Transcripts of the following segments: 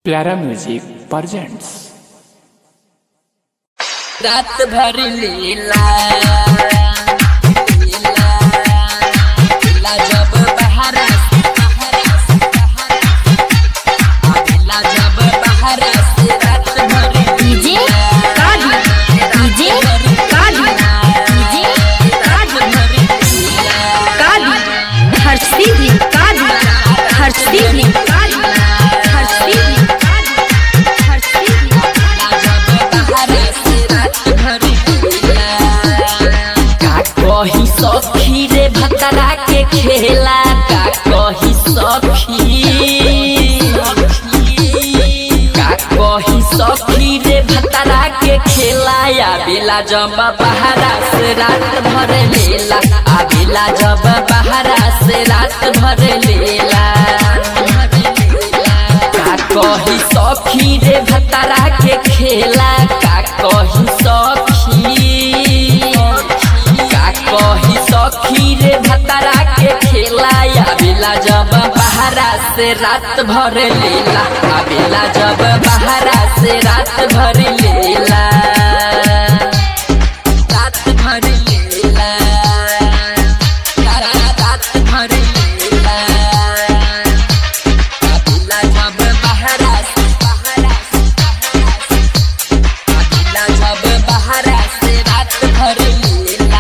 प्यारा music presents. रात भर लीला जब बाहर जब बाहर से रात भर डीजे काजी डीजे काजी डीजे काजी हर्षी भी काजी हर्षी भी काजी हर्षी भी हर्षी भी जब बाहर से रात भर का कही सखी रे भतरा के खेला का कही सखी कही सखी रे भतरा के खेला आवेला जब बहरा से रात भर लेला आवेला जब बहरा से रात भर लेला का कही सखी रे भतरा के खेला का कही सखी रे भतरा के खेला आवेला जब बहरा से रात भर लेला आवेला जब बहरा से रात भर लेला रात भर लेला रात भर लेला आवेला जब बहरा से आवेला जब बहरा से रात भर लेला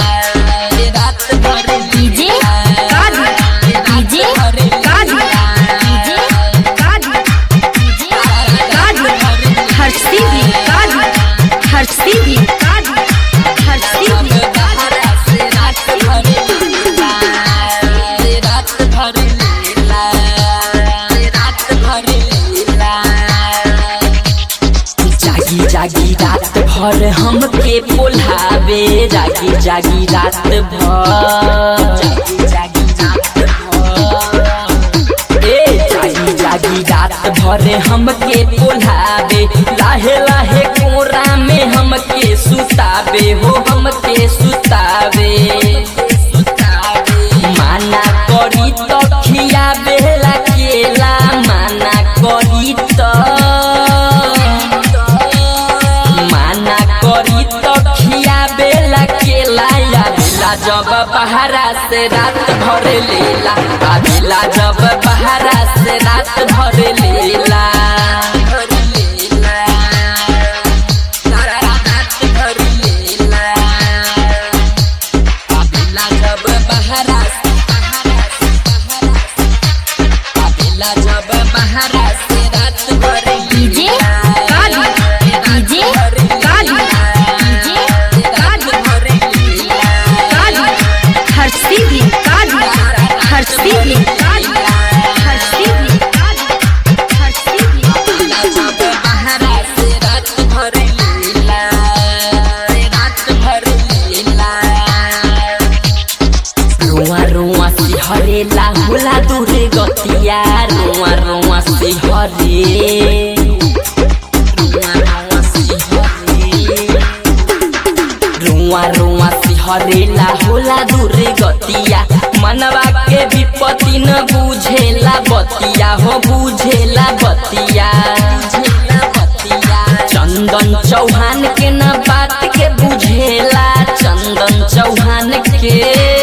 डीजे काजी डीजे काजी डीजे काजी डीजे काजी हर्षी भी काजी हर्षी भी काजी हर्षी भी बहरा से रात भर लेला रात भर लेला रात भर लेला जागी जागी रात भर हमके बोलावे जागी जागी रात भर जागी जागी रात भर जागी जागी रात भर हमके बोलावे लाहे लाहे कोरा में हमके सुतावे हो हमके सुतावे माना करी तो खियावे ला केला माना करी तो माना करी तो खियावे ला केला आवेला जब बहरा से रात भर लेला आवेला जब बहरा से रात भर लेला रात भर लेला आवेला जब बहरा आवेला जब बहरा से रात भर डीजे काजी डीजे काजी डीजे काजी काजी हर्षी भी काजी हर्षी भी काजी हर्षी भी काजी हर्षी भी जब बहरा से रात भर लेला रात भर लेला रुआ रुआ सिहरेला होला दूर गतिया रुआ रुआ सिहरे रुआ रुआ सिहरेला होला दूर गतिया मनवा के विपत्ति न बुझेला बतिया हो बुझेला बतिया चंदन चौहान के न बात के बुझेला चंदन चौहान के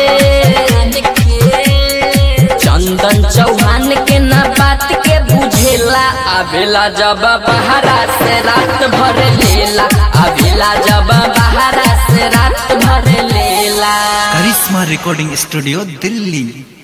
चंदन चौहान के न बात के बुझेला आवेला जब बहरा से रात भर लेला आवेला जब बहरा से रात भर लेला। Karishma recording studio Delhi.